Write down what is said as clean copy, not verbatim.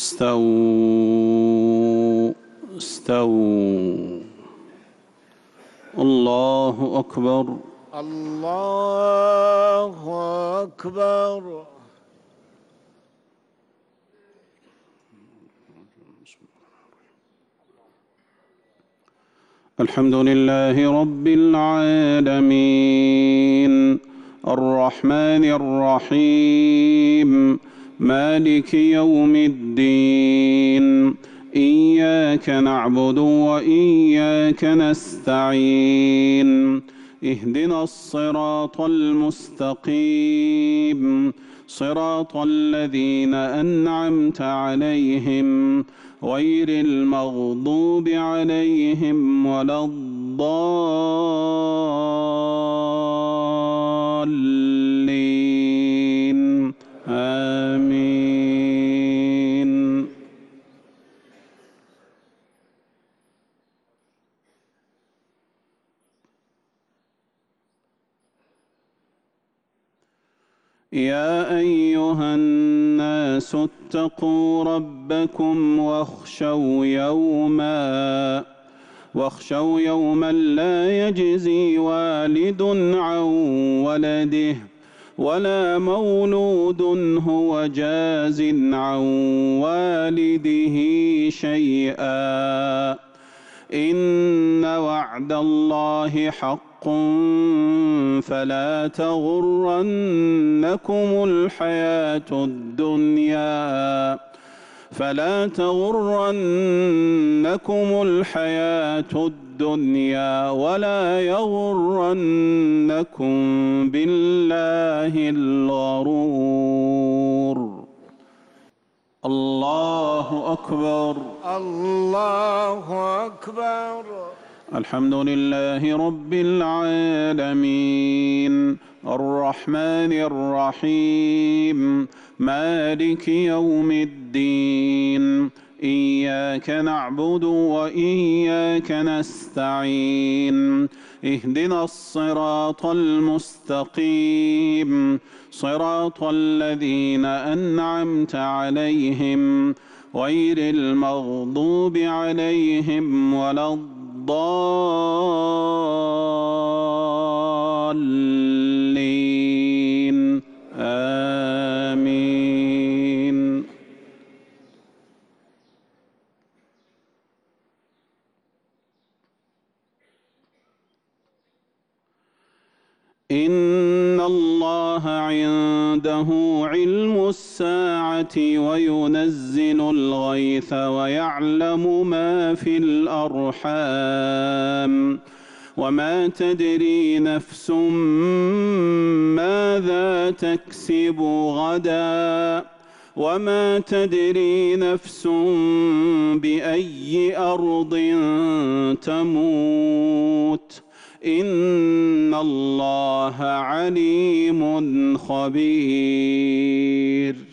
استووا استووا. الله أكبر. الله أكبر. الحمد لله رب العالمين الرحمن الرحيم مالك يوم الدين إياك نعبد وإياك نستعين اهدنا الصراط المستقيم صراط الذين أنعمت عليهم غير المغضوب عليهم ولا الضالين آمين. يا أيها الناس اتقوا ربكم واخشوا يوما لا يجزي والد عن ولده ولا مولود هو جاز عن والده شيئا إن وعد الله حق فلا تغرنكم الحياة الدنيا ولا يغرنكم بالله الغرور. الله أكبر. الله أكبر. الحمد لله رب العالمين الرحمن الرحيم مالك يوم الدين إياك نعبد وإياك نستعين اهدنا الصراط المستقيم صراط الذين أنعمت عليهم غير المغضوب عليهم ولا الضالين آمين. إن الله عنده علم الساعة وينزل الغيث ويعلم ما في الأرحام وما تدري نفس ماذا تكسب غدا وما تدري نفس بأي أرض تموت إن الله عليم خبير.